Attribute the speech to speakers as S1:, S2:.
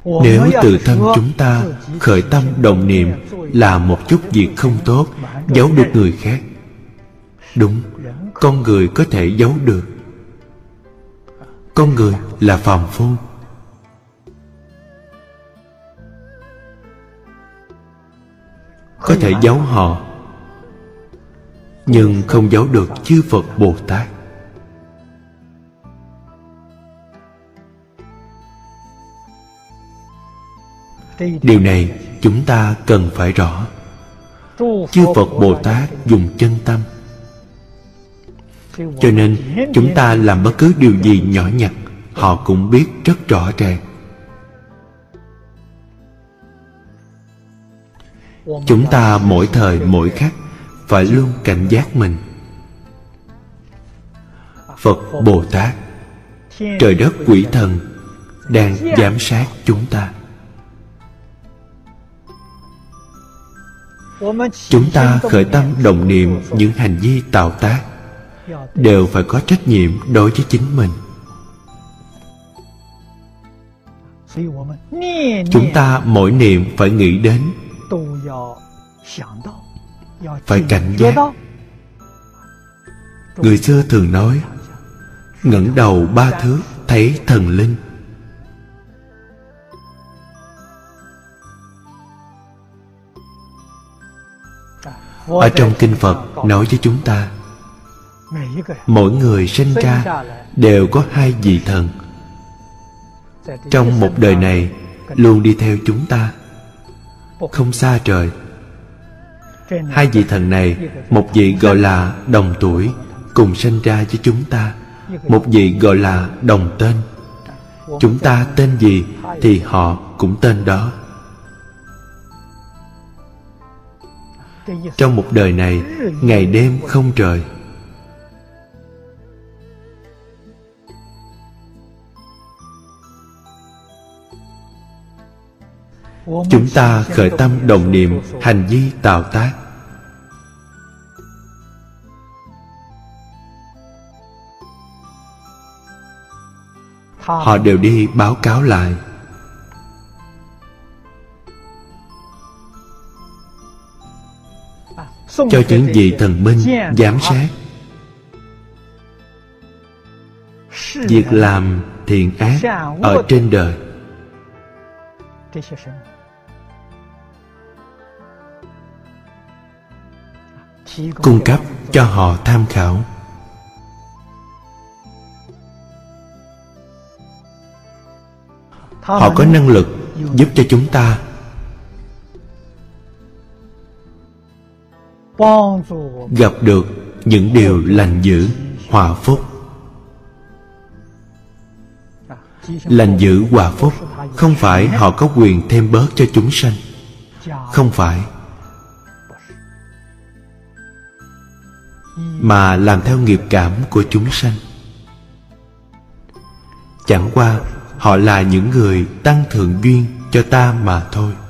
S1: Nếu tự thân chúng ta khởi tâm đồng niệm làm một chút việc không tốt, giấu được người khác. Đúng, con người có thể giấu được. Con người là phàm phu, có thể giấu họ, nhưng không giấu được chư Phật Bồ Tát. Điều này chúng ta cần phải rõ. Chư Phật Bồ Tát dùng chân tâm, cho nên chúng ta làm bất cứ điều gì nhỏ nhặt, họ cũng biết rất rõ ràng. Chúng ta mỗi thời mỗi khắc phải luôn cảnh giác mình. Phật Bồ Tát, trời đất quỷ thần đang giám sát chúng ta. Chúng ta khởi tâm đồng niệm những hành vi tạo tác đều phải có trách nhiệm đối với chính mình. Chúng ta mỗi niệm phải nghĩ đến, phải cảnh giác. Người xưa thường nói, ngẩng đầu 3 thước thấy thần linh. Ở trong kinh Phật nói với chúng ta, mỗi người sinh ra đều có 2 vị thần. Trong một đời này luôn đi theo chúng ta, không xa rời. 2 vị thần này, một vị gọi là đồng tuổi, cùng sinh ra với chúng ta. Một vị gọi là đồng tên. Chúng ta tên gì thì họ cũng tên đó. Trong một đời này, ngày đêm không rời. Chúng ta khởi tâm đồng niệm hành vi tạo tác, họ đều đi báo cáo lại. Cho những vị thần minh giám sát việc làm thiện ác ở trên đời. Cung cấp cho họ tham khảo. Họ có năng lực giúp cho chúng ta, gặp được những điều lành dữ, hòa phúc. Lành dữ hòa phúc không phải họ có quyền thêm bớt cho chúng sanh, không phải, mà làm theo nghiệp cảm của chúng sanh. Chẳng qua họ là những người tăng thượng duyên cho ta mà thôi.